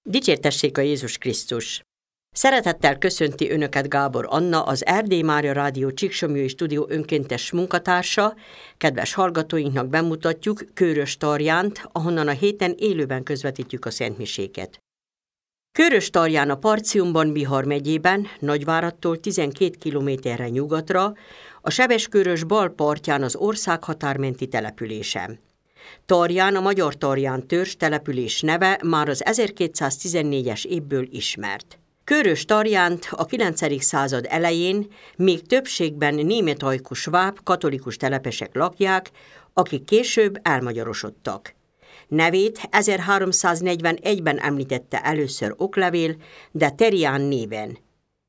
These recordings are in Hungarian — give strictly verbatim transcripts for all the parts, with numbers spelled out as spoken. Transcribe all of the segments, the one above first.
Dicsértessék a Jézus Krisztus! Szeretettel köszönti Önöket Gábor Anna, az Erdély Mária Rádió Csíksomlyói Stúdió önkéntes munkatársa. Kedves hallgatóinknak bemutatjuk Kőrös Tarjánt, ahonnan a héten élőben közvetítjük a szentmiséket. Kőrös Tarján a Partiumban, Bihar megyében, Nagyváradtól tizenkét kilométerre nyugatra, a Sebeskőrös bal partján az ország határmenti települése. Tarján a magyar Tarján törzs település neve már az ezerkétszáztizennégyes évből ismert. Kőrös Tarjánt a kilencedik század elején még többségben németajkú sváb katolikus telepesek lakják, akik később elmagyarosodtak. Nevét ezerháromszáznegyvenegyben említette először oklevél, de Terián néven.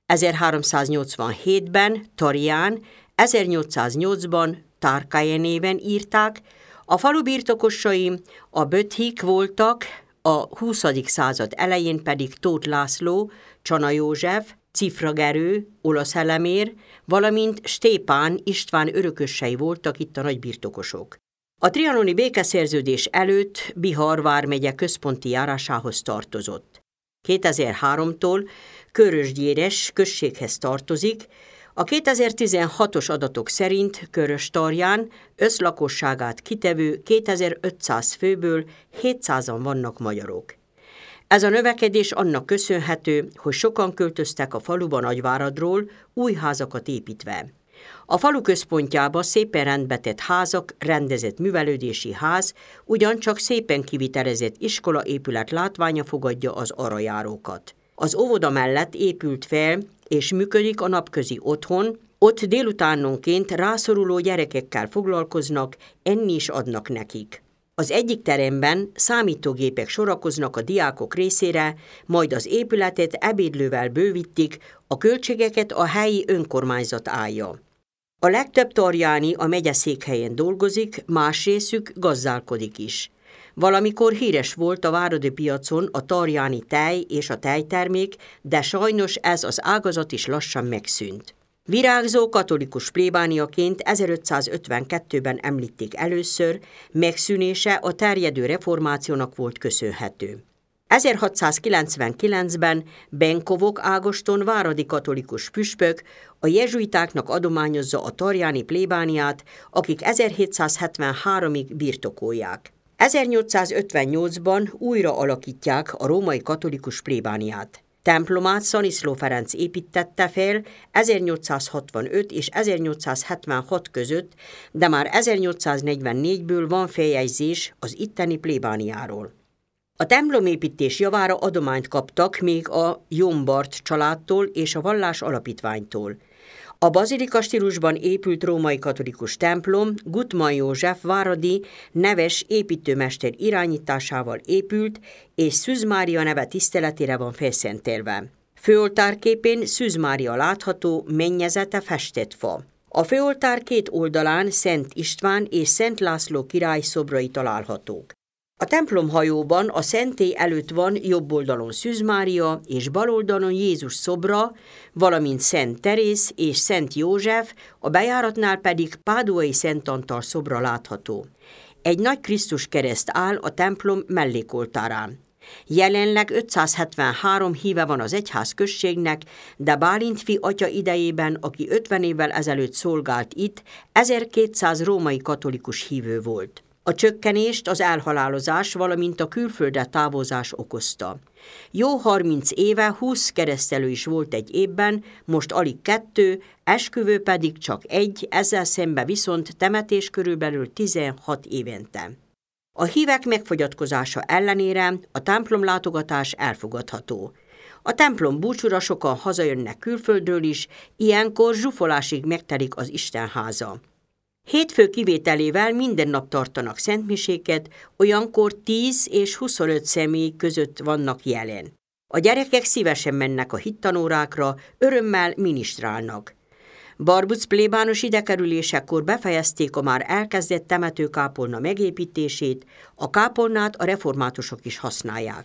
ezerháromszáznyolcvanhétben Tarján, ezernyolcszáznyolcban Tarkaje néven írták, a falu birtokosai a Böthik voltak, a huszadik század elején pedig Tóth László, Csana József, Cifra Gerő, Olasz Elemér, valamint Stépán István örökösei voltak itt a nagybirtokosok. A trianoni békeszerződés előtt Bihar vármegye központi járásához tartozott. kétezer-háromtól Körösgyéres községhez tartozik. A kétezer-tizenhatos adatok szerint Kőrös Tarján összlakosságát kitevő kétezer-ötszáz főből hétszázan vannak magyarok. Ez a növekedés annak köszönhető, hogy sokan költöztek a faluba Nagyváradról, új házakat építve. A falu központjába szépen rendbe tett házak, rendezett művelődési ház, ugyancsak szépen kivitelezett iskolaépület látványa fogadja az arrajárókat. Az óvoda mellett épült fel és működik a napközi otthon, ott délutánonként rászoruló gyerekekkel foglalkoznak, enni is adnak nekik. Az egyik teremben számítógépek sorakoznak a diákok részére, majd az épületet ebédlővel bővítik, a költségeket a helyi önkormányzat állja. A legtöbb tarjáni a megyeszékhelyen dolgozik, más részük gazdálkodik is. Valamikor híres volt a váradi piacon a tarjáni tej és a tejtermék, de sajnos ez az ágazat is lassan megszűnt. Virágzó katolikus plébániaként ezerötszázötvenkettőben említik először, megszűnése a terjedő reformációnak volt köszönhető. ezerhatszázkilencvenkilencben Benkovok Ágoston váradi katolikus püspök a jezsuitáknak adományozza a tarjáni plébániát, akik ezerhétszázhetvenháromig birtokolják. ezernyolcszázötvennyolcban újra alakítják a római katolikus plébániát. Templomát Szaniszló Ferenc építtette fel ezernyolcszázhatvanöt és ezernyolcszázhetvenhat között, de már ezernyolcszáznegyvennégyből van feljegyzés az itteni plébániáról. A templomépítés javára adományt kaptak még a Jombart családtól és a Vallás Alapítványtól. A bazilika stílusban épült római katolikus templom Gutman József váradi neves építőmester irányításával épült, és Szűz Mária neve tiszteletére van felszentelve. Főoltárképén Szűz Mária látható, mennyezete festett fa. A főoltár két oldalán Szent István és Szent László király szobrai találhatók. A templomhajóban a szentély előtt van jobb oldalon Szűz Mária és bal oldalon Jézus szobra, valamint Szent Teréz és Szent József, a bejáratnál pedig Páduai Szent Antal szobra látható. Egy nagy Krisztus kereszt áll a templom mellékoltárán. Jelenleg ötszázhetvenhárom híve van az egyház községnek, de Bálintfi atya idejében, aki ötven évvel ezelőtt szolgált itt, ezerkétszáz római katolikus hívő volt. A csökkenést az elhalálozás, valamint a külföldre távozás okozta. Jó harminc éve húsz keresztelő is volt egy évben, most alig kettő, esküvő pedig csak egy, ezzel szembe viszont temetés körülbelül tizenhat évente. A hívek megfogyatkozása ellenére a templomlátogatás elfogadható. A templom búcsúra sokan hazajönnek külföldről is, ilyenkor zsúfolásig megtelik az Istenháza. Hétfő kivételével minden nap tartanak szentmiséket, olyankor tíz és huszonöt személy között vannak jelen. A gyerekek szívesen mennek a hittanórákra, örömmel minisztrálnak. Barbuc plébános idekerülésekor befejezték a már elkezdett temetőkápolna megépítését, a kápolnát a reformátusok is használják.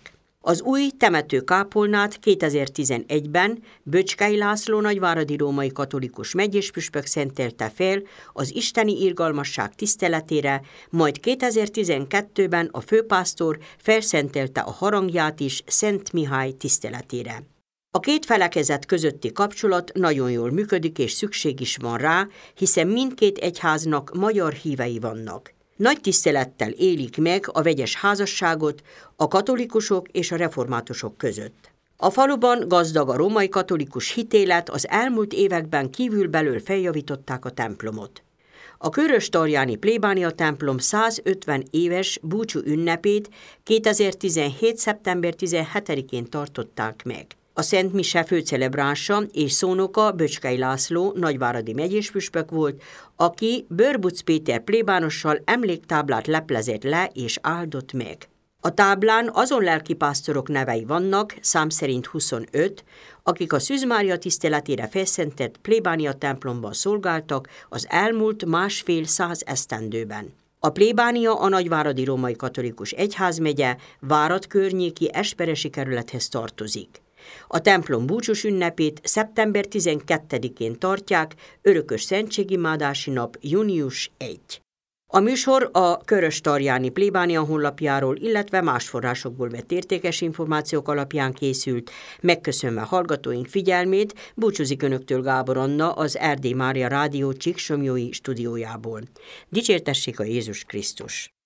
Az új temetőkápolnát kétezer-tizenegyben Böcskei László nagyváradi római katolikus megyéspüspök szentelte fel az isteni irgalmasság tiszteletére, majd kétezer-tizenkettőben a főpásztor felszentelte a harangját is Szent Mihály tiszteletére. A két felekezet közötti kapcsolat nagyon jól működik, és szükség is van rá, hiszen mindkét egyháznak magyar hívei vannak. Nagy tisztelettel élik meg a vegyes házasságot a katolikusok és a reformátusok között. A faluban gazdag a római katolikus hitélet, az elmúlt években kívülbelül feljavították a templomot. A körös-tarjáni plébánia templom százötven éves búcsú ünnepét kétezer-tizenhét. szeptember tizenhetedikén tartották meg. A Szent Mise főcelebránsa és szónoka Böcskei László nagyváradi megyéspüspök volt, aki Bőrbuc Péter plébánossal emléktáblát leplezett le és áldott meg. A táblán azon lelkipásztorok nevei vannak, szám szerint huszonöt, akik a Szűz Mária tiszteletére felszentett plébánia templomban szolgáltak az elmúlt másfél száz esztendőben. A plébánia a nagyváradi római katolikus egyházmegye Várad környéki esperesi kerülethez tartozik. A templom búcsús ünnepét szeptember tizenkettedikén tartják, örökös szentségimádási nap június elsején. A műsor a körös-tarjáni plébánia honlapjáról, illetve más forrásokból vett értékes információk alapján készült. Megköszönve hallgatóink figyelmét, búcsúzik önöktől Gábor Anna az Erdély Mária Rádió Csíksomlyói stúdiójából. Dicsértessék a Jézus Krisztus!